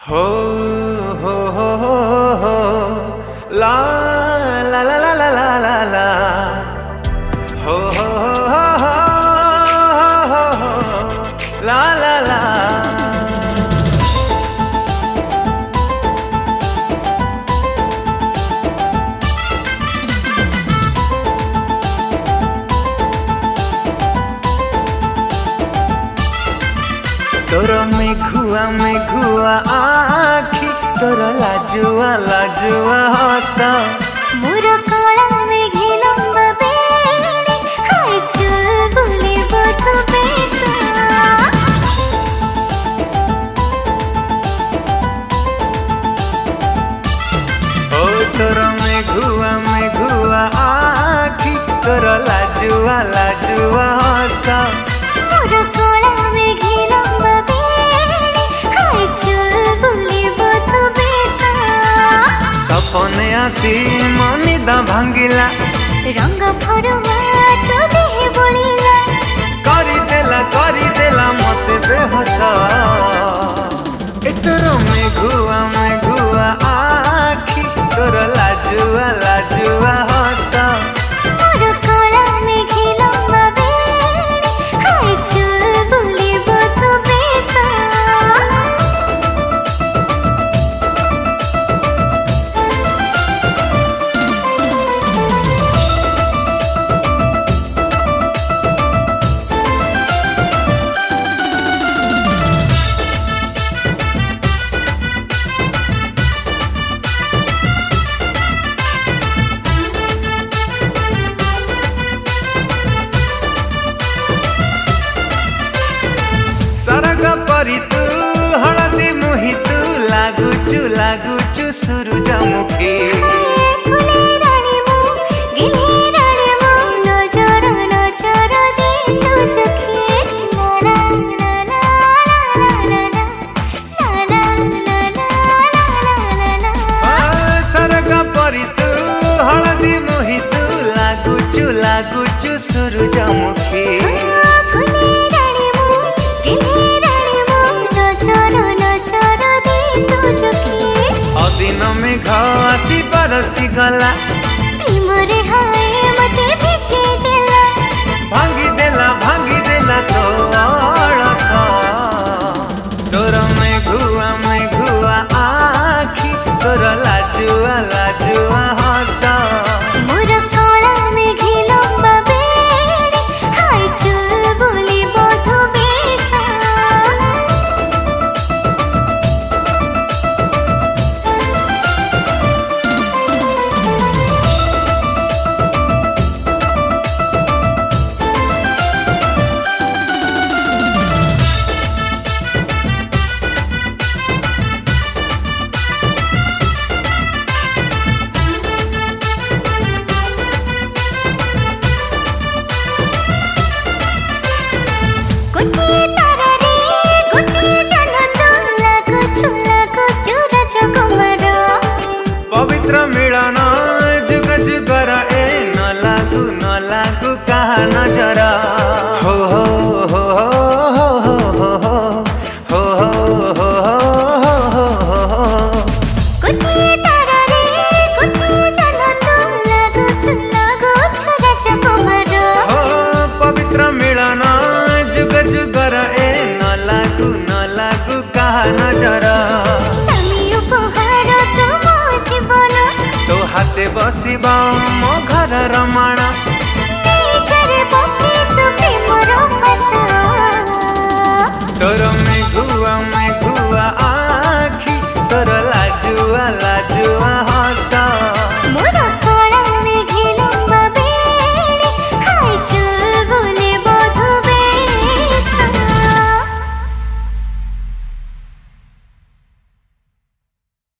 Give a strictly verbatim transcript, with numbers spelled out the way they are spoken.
हो हो हो हो हो ला ला ला ला ला ला ला ला हो हो हो हो हो हो ला ला ला। तोर मेघुआ मेघुआ आखि तोर लाजुआ लाजुआ हस मोर कला मेघे लंबा बेली हाय चल बुले बथ बेसा। ओ तोर मेघुआ मेघुआ आखि तोर लाजुआ लाजुआ हस मोर कला मेघे लंबा बेली हाय चल बुले बथ बेसा। सपने आसी मनिदा भांगिला रंग फरुआ तो देह बोलिला କରିଦେଲା କରିଦେଲା मते बेहोश। एतोर मेघुआ मेघुआ आखि तोर लाजुआ लाजुआ हस मोर कला मेघे लंबा बेली हाय चल बुले बथ बेसा। सरग परी तू हळदी मुही तू लागुचु लागुचु सूरजमुखी। फुले रानी मो गिले रानी मो नजर नजर दे तू चुकी ला ला ला ला ला ला ला ला ला ला ला। सरग परी तू हळदी मुही तू लागुचु लागुचु सूरजमुखी। फुले रानी मो गिले रानी मो नजर नजर दे तू चुकी अदिन मेघ आसी बरसी गला प्रेमरे हाय मते भिजे देला भांगी देला भांगी देला तो अळस। तोर मेघुआ मेघुआ आखि तोर लाजुआ लाजुआ हस मोर कला मेघे लंबा बेली हाय चल बुले बथ बेसा। गोटिए तारा रे गोटिए जन्नत लागुछु लागुछु राजकुमार। पवित्र मिलन जुग जुगर ए न लागू न लागू कहा नजर। हो हो हो हो हो हो हो हो हो हो हो। गोटिए तारा रे गोटिए जन्नत लागुछु लागुछु राजकुमार। हो पवित्र मिलन जुग जुगर ए न लागू न लागू कहा नजर। दामी उपहार तो मो जीवन तो हाथे बसिबा मो घर रमाण